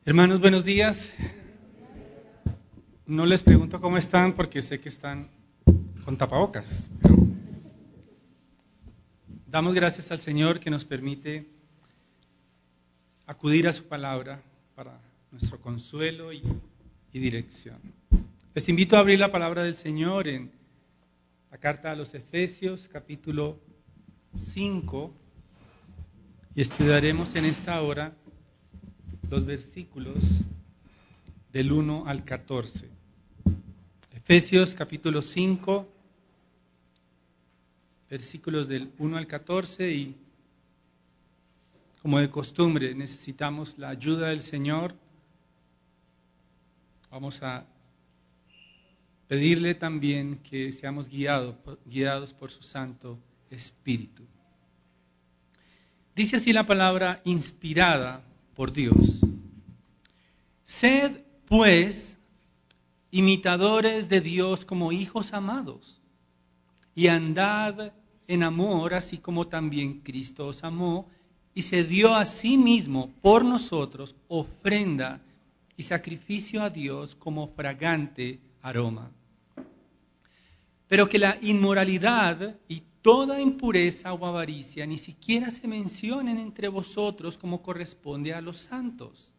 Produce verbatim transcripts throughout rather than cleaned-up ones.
Hermanos, buenos días. No les pregunto cómo están porque sé que están con tapabocas. Pero damos gracias al Señor que nos permite acudir a su palabra para nuestro consuelo y, y dirección. Les invito a abrir la palabra del Señor en la carta a los Efesios, capítulo cinco, y estudiaremos en esta hora los versículos del uno al catorce. Efesios capítulo cinco, versículos del uno al catorce, y como de costumbre necesitamos la ayuda del Señor. Vamos a pedirle también que seamos guiados, guiados por su Santo Espíritu. Dice así la palabra inspirada por Dios. Sed, pues, imitadores de Dios como hijos amados, y andad en amor, así como también Cristo os amó, y se dio a sí mismo por nosotros ofrenda y sacrificio a Dios como fragante aroma. Pero que la inmoralidad y toda impureza o avaricia ni siquiera se mencionen entre vosotros como corresponde a los santos,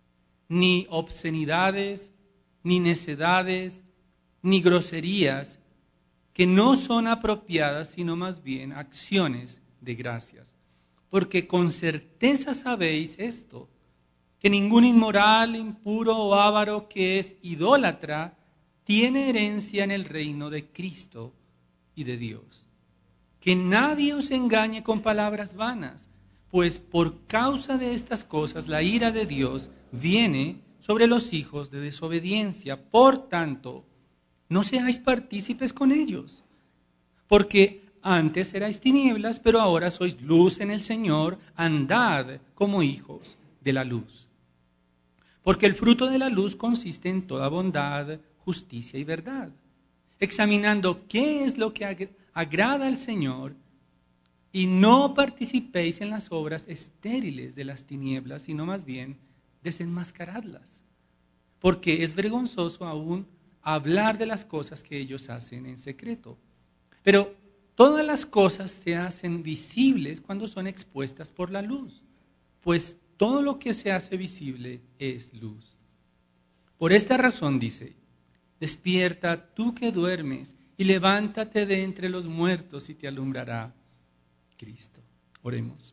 ni obscenidades, ni necedades, ni groserías, que no son apropiadas, sino más bien acciones de gracias. Porque con certeza sabéis esto, que ningún inmoral, impuro o avaro que es idólatra tiene herencia en el reino de Cristo y de Dios. Que nadie os engañe con palabras vanas, pues por causa de estas cosas la ira de Dios viene sobre los hijos de desobediencia. Por tanto, no seáis partícipes con ellos, porque antes erais tinieblas, pero ahora sois luz en el Señor. Andad como hijos de la luz. Porque el fruto de la luz consiste en toda bondad, justicia y verdad, examinando qué es lo que ag- agrada al Señor, y no participéis en las obras estériles de las tinieblas, sino más bien desenmascaradlas, porque es vergonzoso aún hablar de las cosas que ellos hacen en secreto. Pero todas las cosas se hacen visibles cuando son expuestas por la luz, pues todo lo que se hace visible es luz. Por esta razón dice: despierta tú que duermes, y levántate de entre los muertos, y te alumbrará Cristo. Oremos.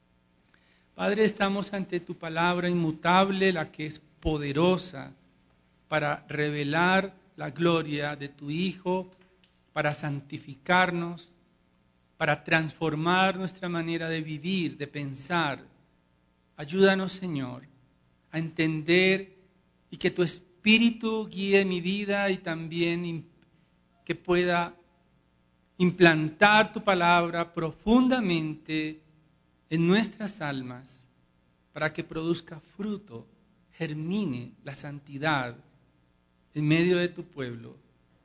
Padre, estamos ante tu palabra inmutable, la que es poderosa para revelar la gloria de tu Hijo, para santificarnos, para transformar nuestra manera de vivir, de pensar. Ayúdanos, Señor, a entender y que tu Espíritu guíe mi vida, y también que pueda implantar tu palabra profundamente en nuestras almas para que produzca fruto, germine la santidad en medio de tu pueblo,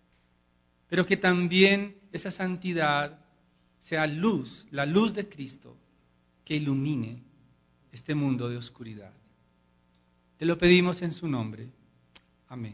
pero que también esa santidad sea luz, la luz de Cristo, que ilumine este mundo de oscuridad. Te lo pedimos en su nombre. Amén.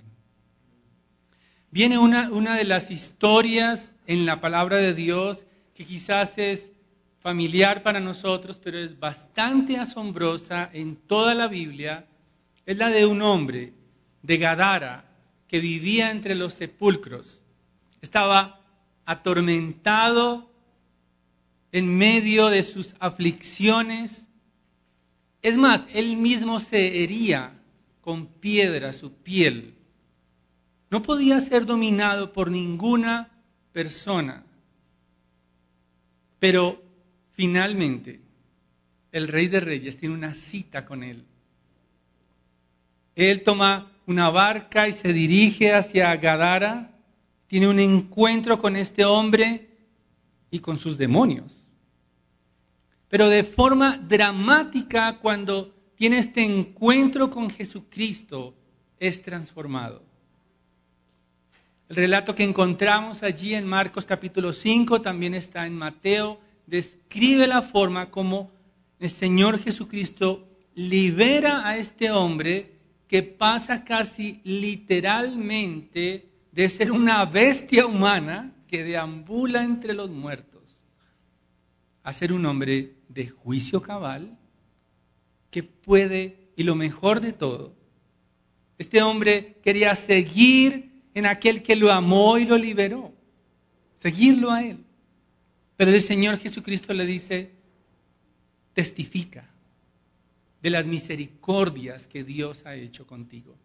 Viene una, una de las historias en la palabra de Dios que quizás es familiar para nosotros, pero es bastante asombrosa en toda la Biblia. Es la de un hombre de Gadara que vivía entre los sepulcros. Estaba atormentado en medio de sus aflicciones. Es más, él mismo se hería con piedra su piel. No podía ser dominado por ninguna persona. Pero finalmente, el Rey de Reyes tiene una cita con él. Él toma una barca y se dirige hacia Gadara. Tiene un encuentro con este hombre y con sus demonios. Pero de forma dramática, cuando tiene este encuentro con Jesucristo, es transformado. El relato que encontramos allí en Marcos capítulo cinco, también está en Mateo, describe la forma como el Señor Jesucristo libera a este hombre que pasa casi literalmente de ser una bestia humana que deambula entre los muertos a ser un hombre de juicio cabal que puede, y lo mejor de todo, este hombre quería seguir en aquel que lo amó y lo liberó, seguirlo a él. Pero el Señor Jesucristo le dice, testifica de las misericordias que Dios ha hecho contigo.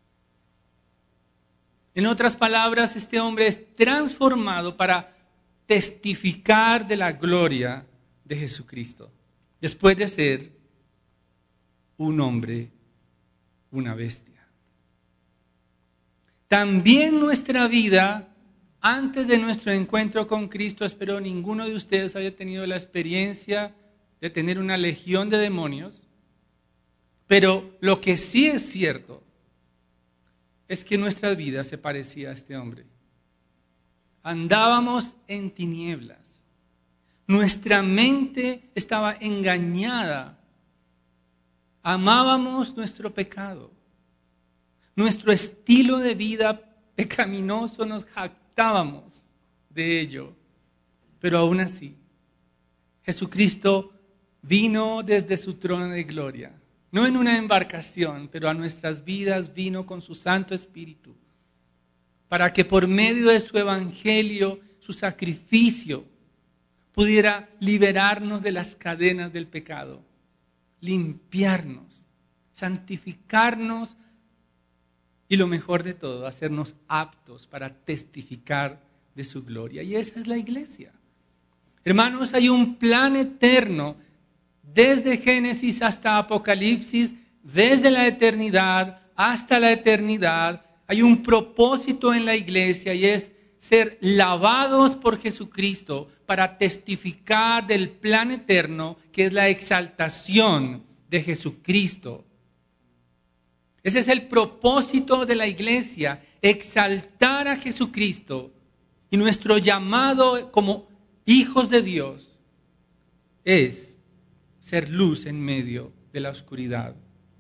En otras palabras, este hombre es transformado para testificar de la gloria de Jesucristo, después de ser un hombre, una bestia. También nuestra vida, antes de nuestro encuentro con Cristo, espero ninguno de ustedes haya tenido la experiencia de tener una legión de demonios, pero lo que sí es cierto es que nuestra vida se parecía a este hombre. Andábamos en tinieblas. Nuestra mente estaba engañada. Amábamos nuestro pecado. Nuestro estilo de vida pecaminoso, nos jactábamos de ello. Pero aún así, Jesucristo vino desde su trono de gloria. No en una embarcación, pero a nuestras vidas vino con su Santo Espíritu, para que por medio de su evangelio, su sacrificio, pudiera liberarnos de las cadenas del pecado, limpiarnos, santificarnos y lo mejor de todo, hacernos aptos para testificar de su gloria. Y esa es la iglesia. Hermanos, hay un plan eterno desde Génesis hasta Apocalipsis, desde la eternidad hasta la eternidad. Hay un propósito en la iglesia y es ser lavados por Jesucristo para testificar del plan eterno que es la exaltación de Jesucristo. Ese es el propósito de la iglesia, exaltar a Jesucristo. Y nuestro llamado como hijos de Dios es ser luz en medio de la oscuridad.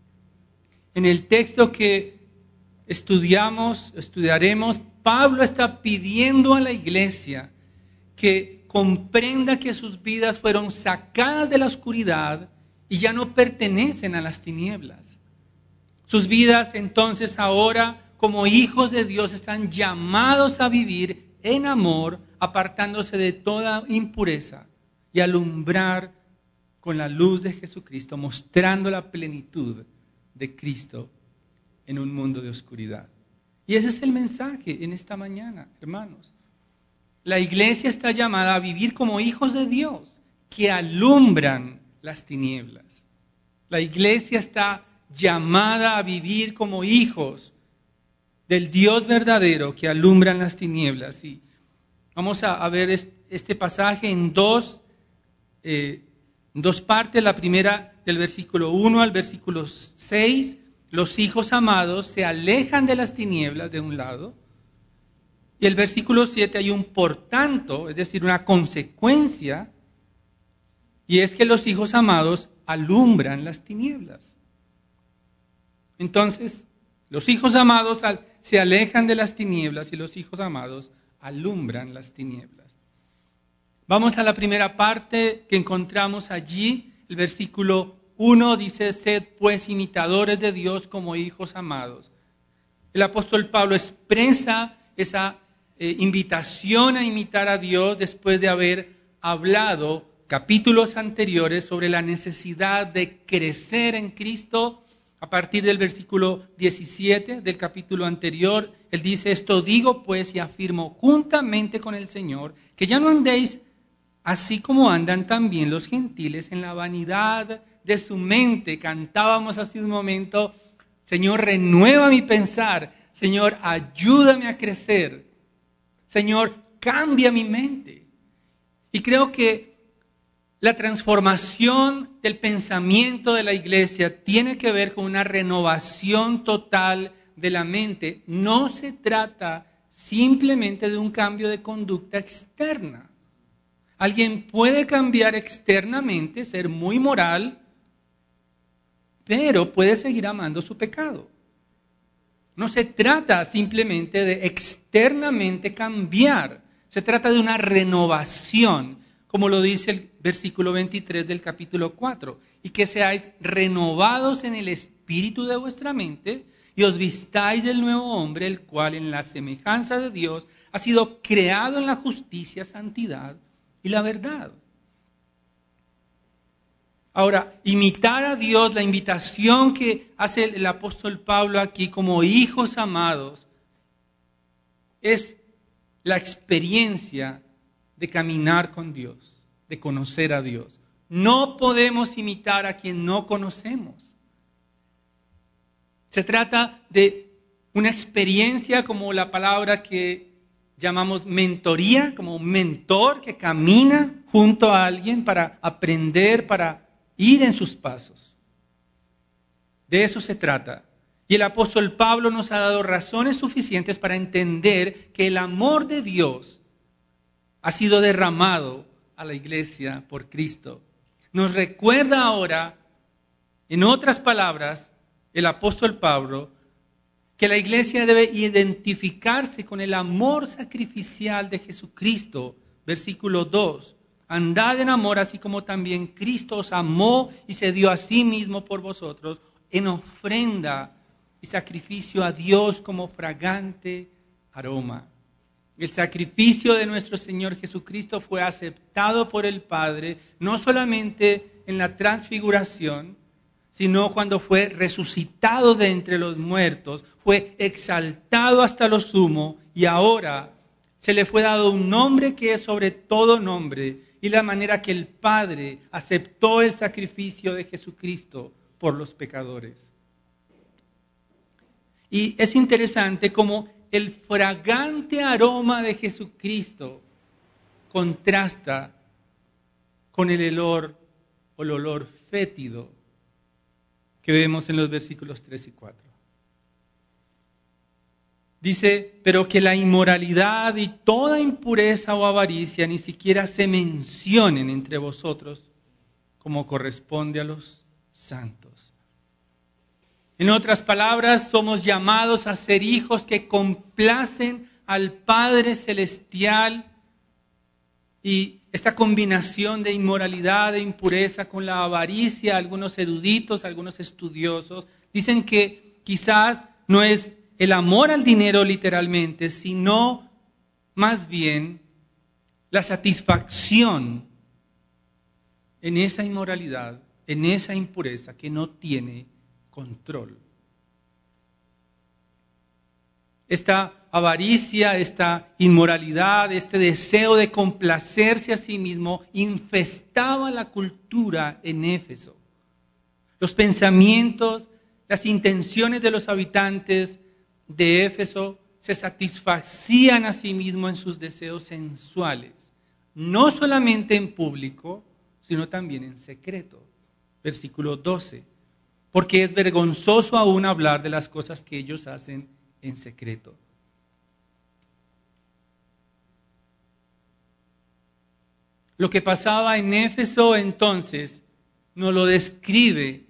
En el texto que estudiamos, estudiaremos, Pablo está pidiendo a la iglesia que comprenda que sus vidas fueron sacadas de la oscuridad y ya no pertenecen a las tinieblas. Sus vidas entonces ahora, como hijos de Dios, están llamados a vivir en amor, apartándose de toda impureza y alumbrar con la luz de Jesucristo, mostrando la plenitud de Cristo en un mundo de oscuridad. Y ese es el mensaje en esta mañana, hermanos. La iglesia está llamada a vivir como hijos de Dios, que alumbran las tinieblas. La iglesia está llamada a vivir como hijos del Dios verdadero que alumbran las tinieblas. Y vamos a, a ver este pasaje en dos eh, dos partes. La primera, del versículo uno al versículo seis, los hijos amados se alejan de las tinieblas de un lado, y el versículo siete hay un por tanto, es decir, una consecuencia, y es que los hijos amados alumbran las tinieblas. Entonces, los hijos amados se alejan de las tinieblas y los hijos amados alumbran las tinieblas. Vamos a la primera parte que encontramos allí. El versículo uno dice, sed pues imitadores de Dios como hijos amados. El apóstol Pablo expresa esa eh, invitación a imitar a Dios después de haber hablado capítulos anteriores sobre la necesidad de crecer en Cristo. A partir del versículo diecisiete del capítulo anterior, él dice, esto digo pues y afirmo juntamente con el Señor, que ya no andéis así como andan también los gentiles en la vanidad de su mente. Cantábamos hace un momento, Señor, renueva mi pensar. Señor, ayúdame a crecer. Señor, cambia mi mente. Y creo que la transformación del pensamiento de la iglesia tiene que ver con una renovación total de la mente. No se trata simplemente de un cambio de conducta externa. Alguien puede cambiar externamente, ser muy moral, pero puede seguir amando su pecado. No se trata simplemente de externamente cambiar, se trata de una renovación, como lo dice el versículo veintitrés del capítulo cuatro, y que seáis renovados en el espíritu de vuestra mente y os vistáis del nuevo hombre, el cual en la semejanza de Dios ha sido creado en la justicia, santidad y la verdad. Ahora, imitar a Dios, la invitación que hace el apóstol Pablo aquí como hijos amados, es la experiencia de caminar con Dios, de conocer a Dios. No podemos imitar a quien no conocemos. Se trata de una experiencia como la palabra que llamamos mentoría, como un mentor que camina junto a alguien para aprender, para ir en sus pasos. De eso se trata. Y el apóstol Pablo nos ha dado razones suficientes para entender que el amor de Dios ha sido derramado a la iglesia por Cristo. Nos recuerda ahora, en otras palabras, el apóstol Pablo, que la iglesia debe identificarse con el amor sacrificial de Jesucristo. Versículo dos. Andad en amor, así como también Cristo os amó y se dio a sí mismo por vosotros, en ofrenda y sacrificio a Dios como fragante aroma. El sacrificio de nuestro Señor Jesucristo fue aceptado por el Padre, no solamente en la transfiguración, sino cuando fue resucitado de entre los muertos, fue exaltado hasta lo sumo y ahora se le fue dado un nombre que es sobre todo nombre, y la manera que el Padre aceptó el sacrificio de Jesucristo por los pecadores. Y es interesante cómo el fragante aroma de Jesucristo contrasta con el olor o el olor fétido que vemos en los versículos tres y cuatro. Dice, pero que la inmoralidad y toda impureza o avaricia ni siquiera se mencionen entre vosotros como corresponde a los santos. En otras palabras, somos llamados a ser hijos que complacen al Padre Celestial, y esta combinación de inmoralidad e impureza con la avaricia, algunos eruditos, algunos estudiosos, dicen que quizás no es el amor al dinero literalmente, sino más bien la satisfacción en esa inmoralidad, en esa impureza que no tiene control. Esta avaricia, esta inmoralidad, este deseo de complacerse a sí mismo infestaba la cultura en Éfeso. Los pensamientos, las intenciones de los habitantes de Éfeso se satisfacían a sí mismos en sus deseos sensuales, no solamente en público, sino también en secreto. Versículo doce. Porque es vergonzoso aún hablar de las cosas que ellos hacen en secreto. Lo que pasaba en Éfeso entonces nos lo describe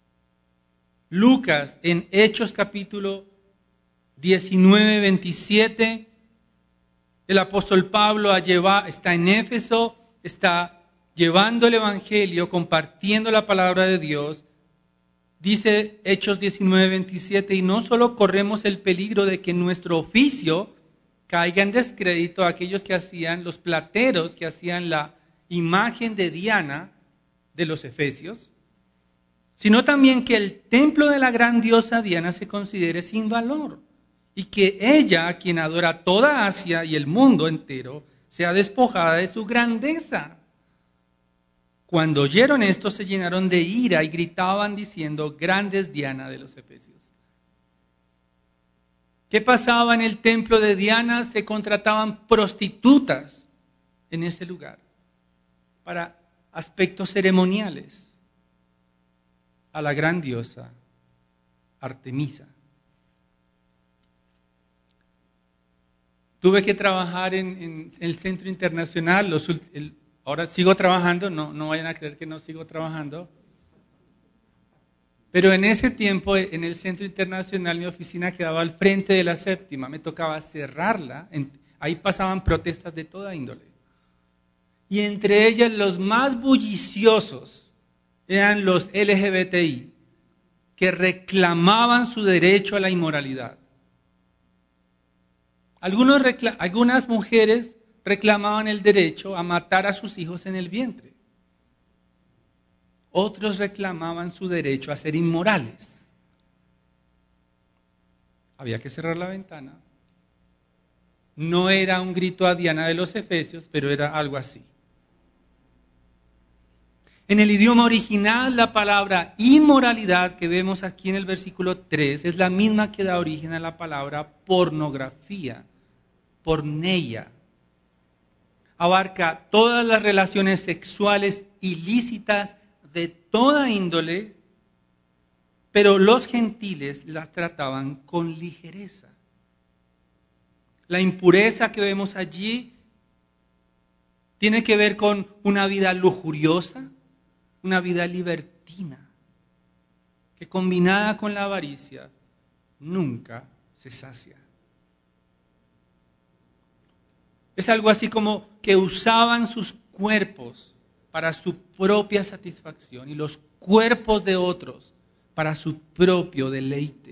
Lucas en Hechos capítulo diecinueve, veintisiete. El apóstol Pablo está en Éfeso, está llevando el evangelio, compartiendo la palabra de Dios. Dice Hechos diecinueve, veintisiete, y no solo corremos el peligro de que nuestro oficio caiga en descrédito a aquellos que hacían, los plateros que hacían la imagen de Diana de los efesios, sino también que el templo de la gran diosa Diana se considere sin valor y que ella, a quien adora toda Asia y el mundo entero, sea despojada de su grandeza. Cuando oyeron esto, se llenaron de ira y gritaban diciendo, grande es Diana de los efesios. ¿Qué pasaba en el templo de Diana? Se contrataban prostitutas en ese lugar para aspectos ceremoniales a la gran diosa Artemisa. Tuve que trabajar en, en el centro internacional, los, el, ahora sigo trabajando, no, no vayan a creer que no sigo trabajando. Pero en ese tiempo, en el Centro Internacional, mi oficina quedaba al frente de la séptima. Me tocaba cerrarla. Ahí pasaban protestas de toda índole. Y entre ellas los más bulliciosos eran los L G B T I, que reclamaban su derecho a la inmoralidad. Algunos recla- algunas mujeres reclamaban el derecho a matar a sus hijos en el vientre. Otros reclamaban su derecho a ser inmorales. Había que cerrar la ventana. No era un grito a Diana de los Efesios, pero era algo así. En el idioma original, la palabra inmoralidad que vemos aquí en el versículo tres es la misma que da origen a la palabra pornografía, porneia. Abarca todas las relaciones sexuales ilícitas de toda índole, pero los gentiles las trataban con ligereza. La impureza que vemos allí tiene que ver con una vida lujuriosa, una vida libertina, que combinada con la avaricia nunca se sacia. Es algo así como que usaban sus cuerpos para su propia satisfacción y los cuerpos de otros para su propio deleite.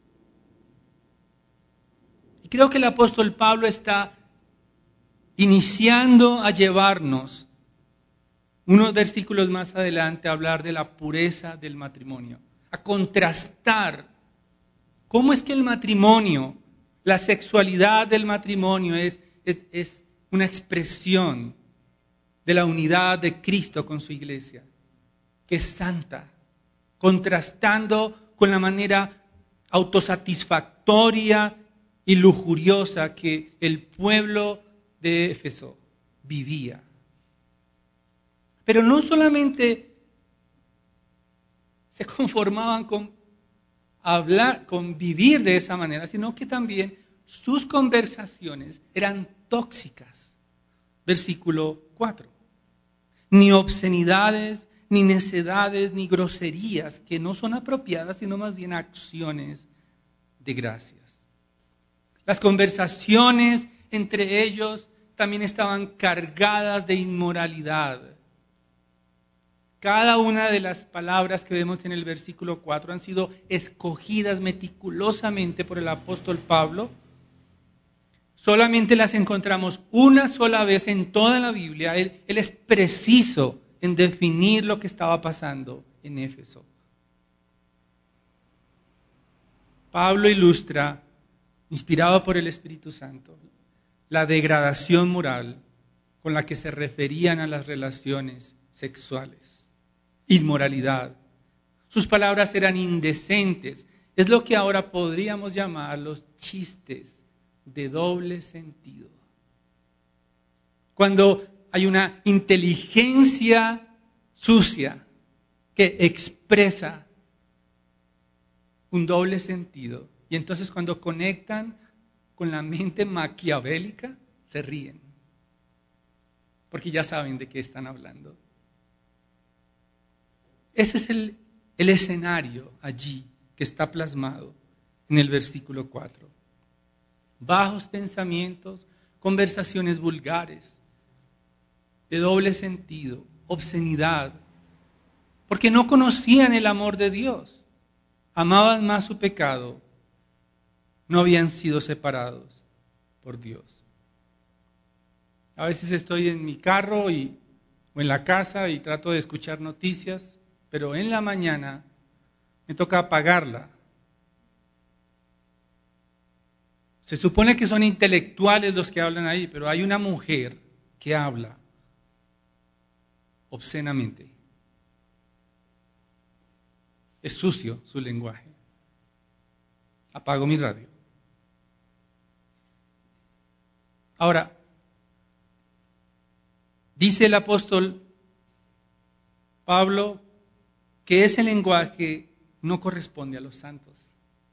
Y creo que el apóstol Pablo está iniciando a llevarnos unos versículos más adelante a hablar de la pureza del matrimonio, a contrastar cómo es que el matrimonio, la sexualidad del matrimonio es, es, es una expresión de la unidad de Cristo con su iglesia, que es santa, contrastando con la manera autosatisfactoria y lujuriosa que el pueblo de Éfeso vivía. Pero no solamente se conformaban con hablar, con vivir de esa manera, sino que también sus conversaciones eran tóxicas. Versículo cuatro. Ni obscenidades, ni necedades, ni groserías, que no son apropiadas, sino más bien acciones de gracias. Las conversaciones entre ellos también estaban cargadas de inmoralidad. Cada una de las palabras que vemos en el versículo cuatro han sido escogidas meticulosamente por el apóstol Pablo. Solamente las encontramos una sola vez en toda la Biblia. Él, él es preciso en definir lo que estaba pasando en Éfeso. Pablo ilustra, inspirado por el Espíritu Santo, la degradación moral con la que se referían a las relaciones sexuales. Inmoralidad. Sus palabras eran indecentes. Es lo que ahora podríamos llamar los chistes de doble sentido. Cuando hay una inteligencia sucia que expresa un doble sentido, y entonces cuando conectan con la mente maquiavélica, se ríen, porque ya saben de qué están hablando. Ese es el, el escenario allí que está plasmado en el versículo cuatro. Bajos pensamientos, conversaciones vulgares, de doble sentido, obscenidad, porque no conocían el amor de Dios, amaban más su pecado, no habían sido separados por Dios. A veces estoy en mi carro y, o en la casa y trato de escuchar noticias, pero en la mañana me toca apagarla. Se supone que son intelectuales los que hablan ahí, pero hay una mujer que habla obscenamente. Es sucio su lenguaje. Apago mi radio. Ahora, dice el apóstol Pablo que ese lenguaje no corresponde a los santos.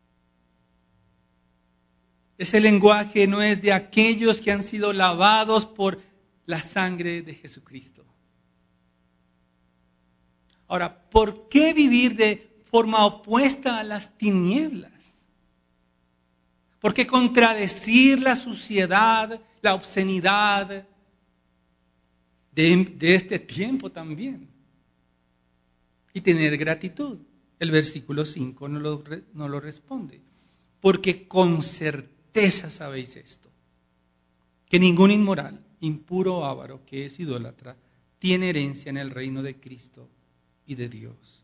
Ese lenguaje no es de aquellos que han sido lavados por la sangre de Jesucristo. Ahora, ¿por qué vivir de forma opuesta a las tinieblas. Porque contradecir la suciedad, la obscenidad de, de este tiempo también. Y tener gratitud. El versículo cinco no lo, no lo responde. Porque con certeza sabéis esto, que ningún inmoral, impuro o avaro que es idólatra, tiene herencia en el reino de Cristo y de Dios.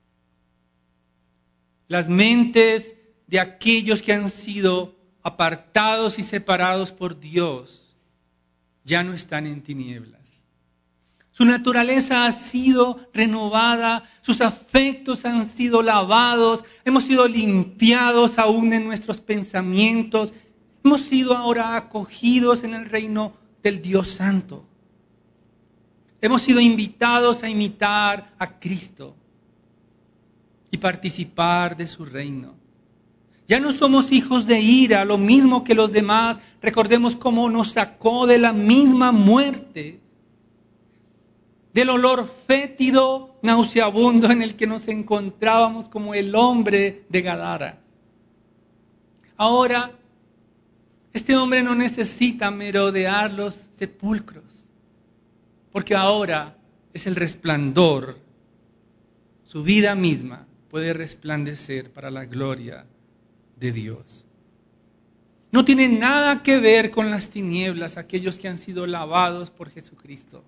Las mentes de aquellos que han sido apartados y separados por Dios ya no están en tinieblas. Su naturaleza ha sido renovada, sus afectos han sido lavados, hemos sido limpiados aún en nuestros pensamientos, hemos sido ahora acogidos en el reino del Dios Santo. Hemos sido invitados a imitar a Cristo y participar de su reino. Ya no somos hijos de ira, lo mismo que los demás. Recordemos cómo nos sacó de la misma muerte, del olor fétido, nauseabundo en el que nos encontrábamos como el hombre de Gadara. Ahora, este hombre no necesita merodear los sepulcros, porque ahora es el resplandor. Su vida misma puede resplandecer para la gloria de Dios. No tiene nada que ver con las tinieblas, aquellos que han sido lavados por Jesucristo.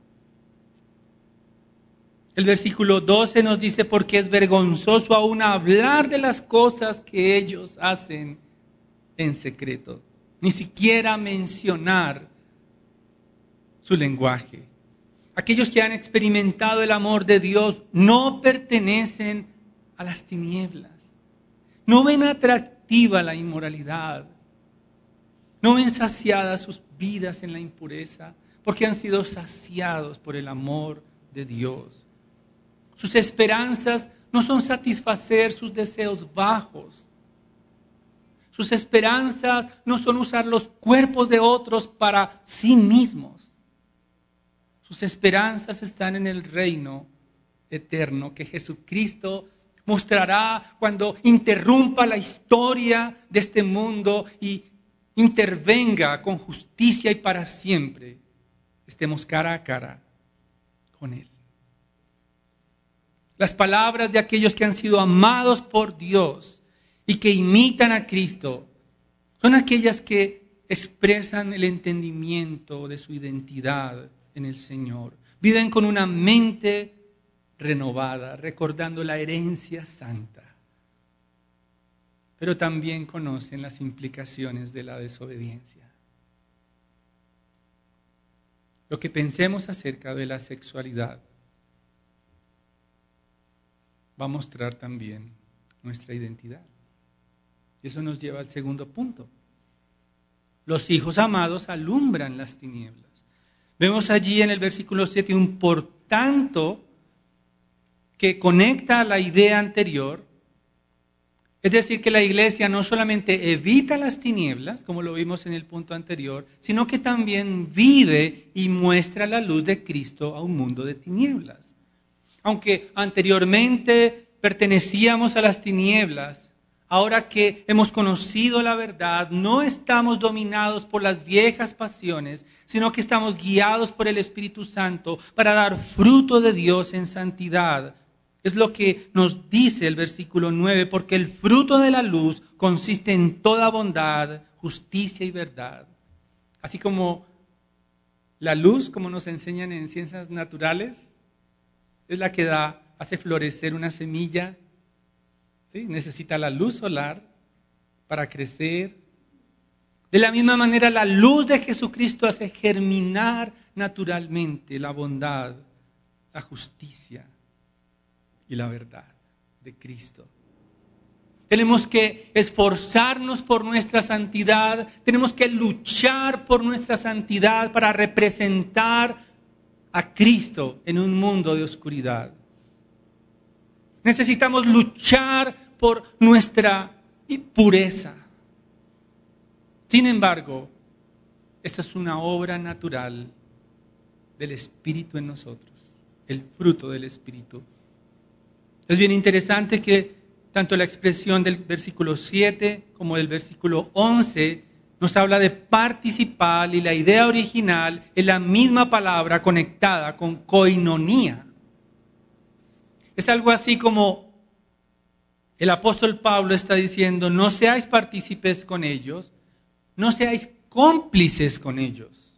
El versículo doce nos dice, porque es vergonzoso aún hablar de las cosas que ellos hacen en secreto. Ni siquiera mencionar su lenguaje. Aquellos que han experimentado el amor de Dios no pertenecen a las tinieblas. No ven atractiva la inmoralidad. No ven saciadas sus vidas en la impureza, porque han sido saciados por el amor de Dios. Sus esperanzas no son satisfacer sus deseos bajos. Sus esperanzas no son usar los cuerpos de otros para sí mismos. Sus esperanzas están en el reino eterno que Jesucristo mostrará cuando interrumpa la historia de este mundo y intervenga con justicia y para siempre. Estemos cara a cara con Él. Las palabras de aquellos que han sido amados por Dios y que imitan a Cristo son aquellas que expresan el entendimiento de su identidad en el Señor. Viven con una mente renovada, recordando la herencia santa. Pero también conocen las implicaciones de la desobediencia. Lo que pensemos acerca de la sexualidad va a mostrar también nuestra identidad. Y eso nos lleva al segundo punto. Los hijos amados alumbran las tinieblas. Vemos allí en el versículo siete un por tanto que conecta a la idea anterior. Es decir, que la iglesia no solamente evita las tinieblas, como lo vimos en el punto anterior, sino que también vive y muestra la luz de Cristo a un mundo de tinieblas. Aunque anteriormente pertenecíamos a las tinieblas, ahora que hemos conocido la verdad, no estamos dominados por las viejas pasiones, sino que estamos guiados por el Espíritu Santo para dar fruto de Dios en santidad. Es lo que nos dice el versículo nueve, porque el fruto de la luz consiste en toda bondad, justicia y verdad. Así como la luz, como nos enseñan en ciencias naturales, es la que da, hace florecer una semilla, ¿sí? Necesita la luz solar para crecer. De la misma manera, la luz de Jesucristo hace germinar naturalmente la bondad, la justicia y la verdad de Cristo. Tenemos que esforzarnos por nuestra santidad, tenemos que luchar por nuestra santidad para representar a Cristo en un mundo de oscuridad. Necesitamos luchar por nuestra pureza. Sin embargo, esta es una obra natural del Espíritu en nosotros, el fruto del Espíritu. Es bien interesante que tanto la expresión del versículo siete como del versículo once nos habla de participar, y la idea original es la misma palabra conectada con koinonía. Es algo así como el apóstol Pablo está diciendo: no seáis partícipes con ellos, no seáis cómplices con ellos.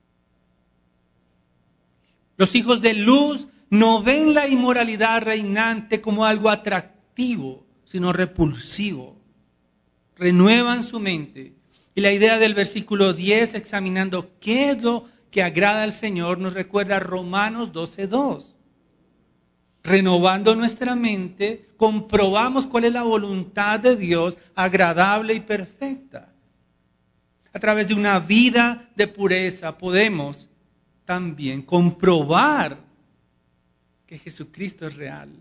Los hijos de luz no ven la inmoralidad reinante como algo atractivo, sino repulsivo. Renuevan su mente. Y la idea del versículo diez, examinando qué es lo que agrada al Señor, nos recuerda a Romanos doce dos. Renovando nuestra mente, comprobamos cuál es la voluntad de Dios, agradable y perfecta. A través de una vida de pureza podemos también comprobar que Jesucristo es real.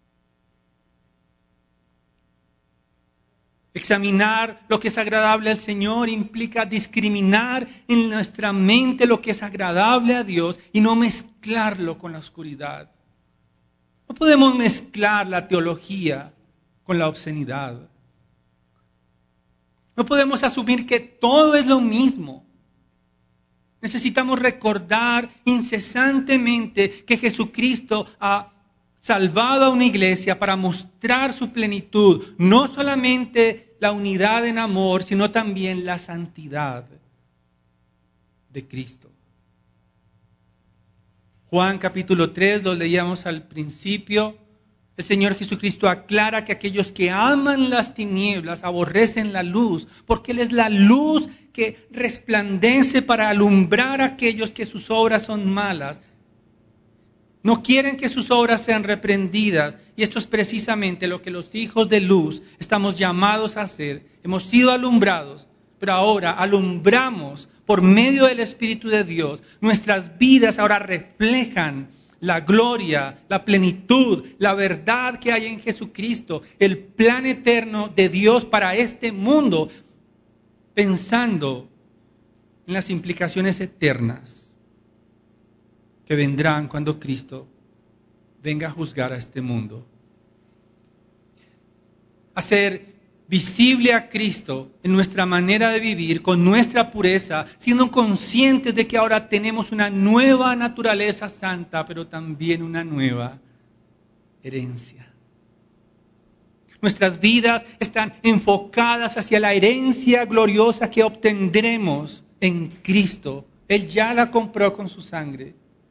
Examinar lo que es agradable al Señor implica discriminar en nuestra mente lo que es agradable a Dios y no mezclarlo con la oscuridad. No podemos mezclar la teología con la obscenidad. No podemos asumir que todo es lo mismo. Necesitamos recordar incesantemente que Jesucristo ha salvado a una iglesia para mostrar su plenitud, no solamente la unidad en amor, sino también la santidad de Cristo. Juan capítulo tres, lo leíamos al principio. El Señor Jesucristo aclara que aquellos que aman las tinieblas aborrecen la luz, porque Él es la luz que resplandece para alumbrar a aquellos que sus obras son malas. No quieren que sus obras sean reprendidas, y esto es precisamente lo que los hijos de luz estamos llamados a hacer. Hemos sido alumbrados, pero ahora alumbramos por medio del Espíritu de Dios. Nuestras vidas ahora reflejan la gloria, la plenitud, la verdad que hay en Jesucristo, el plan eterno de Dios para este mundo, pensando en las implicaciones eternas que vendrán cuando Cristo venga a juzgar a este mundo. Hacer visible a Cristo en nuestra manera de vivir, con nuestra pureza, siendo conscientes de que ahora tenemos una nueva naturaleza santa, pero también una nueva herencia. Nuestras vidas están enfocadas hacia la herencia gloriosa que obtendremos en Cristo. Él ya la compró con su sangre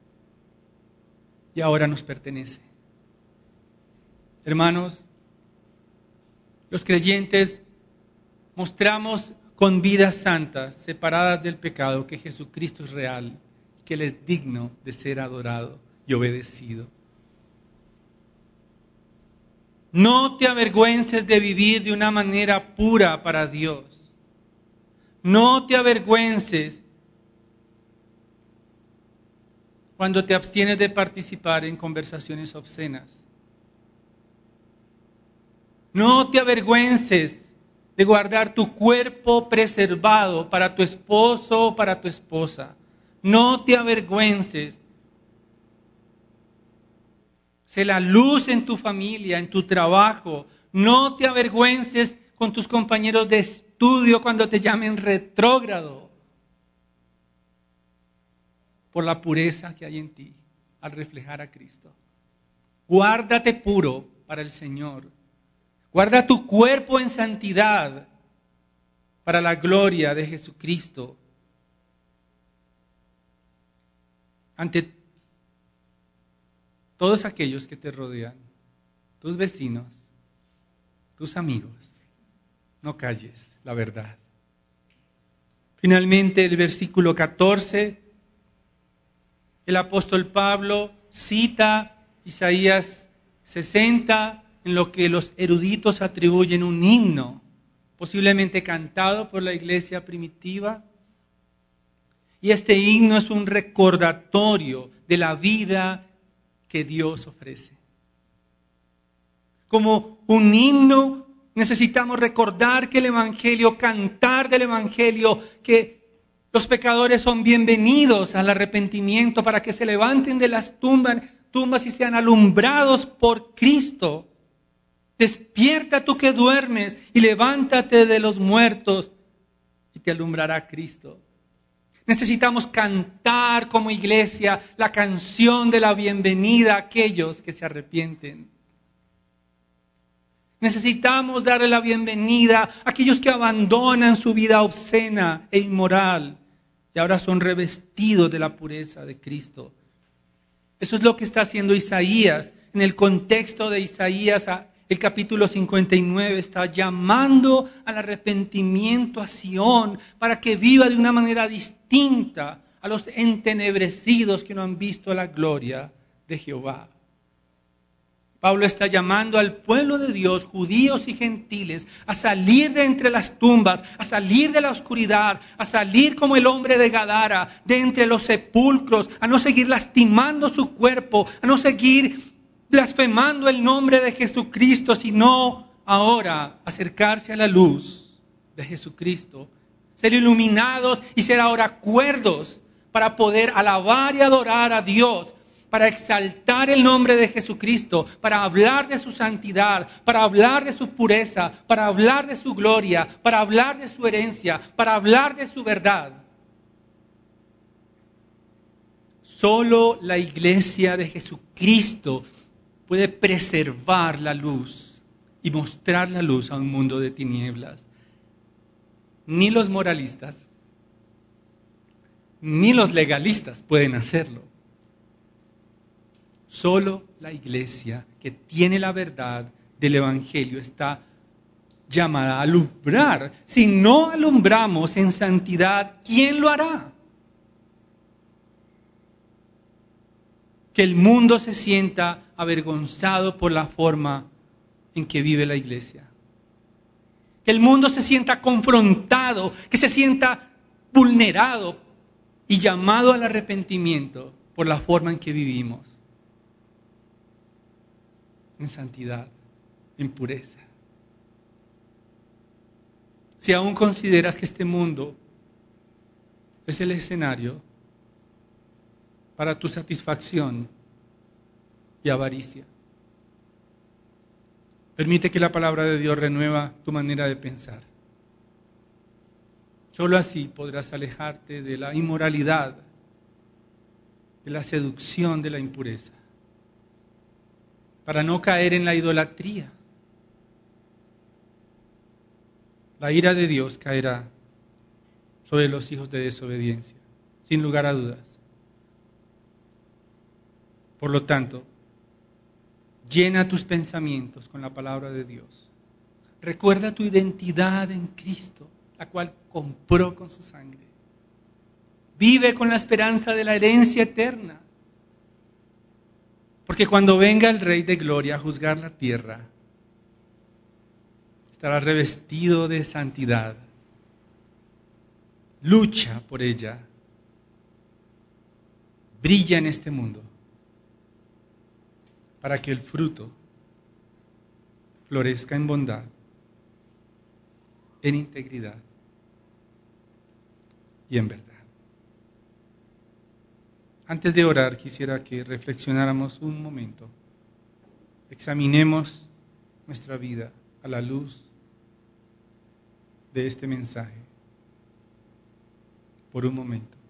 y ahora nos pertenece. Hermanos, los creyentes mostramos con vidas santas, separadas del pecado, que Jesucristo es real, que Él es digno de ser adorado y obedecido. No te avergüences de vivir de una manera pura para Dios. No te avergüences cuando te abstienes de participar en conversaciones obscenas. No te avergüences de guardar tu cuerpo preservado para tu esposo o para tu esposa. No te avergüences. Sé la luz en tu familia, en tu trabajo. No te avergüences con tus compañeros de estudio cuando te llamen retrógrado, por la pureza que hay en ti al reflejar a Cristo. Guárdate puro para el Señor. Guarda tu cuerpo en santidad para la gloria de Jesucristo. Ante todos aquellos que te rodean, tus vecinos, tus amigos, no calles la verdad. Finalmente, el versículo catorce, el apóstol Pablo cita Isaías sesenta, en lo que los eruditos atribuyen un himno, posiblemente cantado por la iglesia primitiva. Y este himno es un recordatorio de la vida que Dios ofrece. Como un himno, necesitamos recordar que el Evangelio, cantar del Evangelio, que los pecadores son bienvenidos al arrepentimiento para que se levanten de las tumbas, tumbas y sean alumbrados por Cristo. Despierta tú que duermes y levántate de los muertos y te alumbrará Cristo. Necesitamos cantar como iglesia la canción de la bienvenida a aquellos que se arrepienten. Necesitamos darle la bienvenida a aquellos que abandonan su vida obscena e inmoral y ahora son revestidos de la pureza de Cristo. Eso es lo que está haciendo Isaías. En el contexto de Isaías, el capítulo cincuenta y nueve está llamando al arrepentimiento a Sión para que viva de una manera distinta a los entenebrecidos que no han visto la gloria de Jehová. Pablo está llamando al pueblo de Dios, judíos y gentiles, a salir de entre las tumbas, a salir de la oscuridad, a salir como el hombre de Gadara, de entre los sepulcros, a no seguir lastimando su cuerpo, a no seguir blasfemando el nombre de Jesucristo, sino ahora acercarse a la luz de Jesucristo, ser iluminados y ser ahora cuerdos para poder alabar y adorar a Dios, para exaltar el nombre de Jesucristo, para hablar de su santidad, para hablar de su pureza, para hablar de su gloria, para hablar de su herencia, para hablar de su verdad. Solo la iglesia de Jesucristo puede preservar la luz y mostrar la luz a un mundo de tinieblas. Ni los moralistas, ni los legalistas pueden hacerlo. Solo la iglesia que tiene la verdad del Evangelio está llamada a alumbrar. Si no alumbramos en santidad, ¿quién lo hará? Que el mundo se sienta avergonzado por la forma en que vive la iglesia. Que el mundo se sienta confrontado, que se sienta vulnerado y llamado al arrepentimiento por la forma en que vivimos. En santidad, en pureza. Si aún consideras que este mundo es el escenario para tu satisfacción y avaricia, permite que la palabra de Dios renueva tu manera de pensar. Solo así podrás alejarte de la inmoralidad, de la seducción, de la impureza, para no caer en la idolatría. La ira de Dios caerá sobre los hijos de desobediencia, sin lugar a dudas. Por lo tanto, llena tus pensamientos con la palabra de Dios. Recuerda tu identidad en Cristo, la cual compró con su sangre. Vive con la esperanza de la herencia eterna. Porque cuando venga el Rey de Gloria a juzgar la tierra, estará revestido de santidad. Lucha por ella. Brilla en este mundo para que el fruto florezca en bondad, en integridad y en verdad. Antes de orar, quisiera que reflexionáramos un momento. Examinemos nuestra vida a la luz de este mensaje por un momento.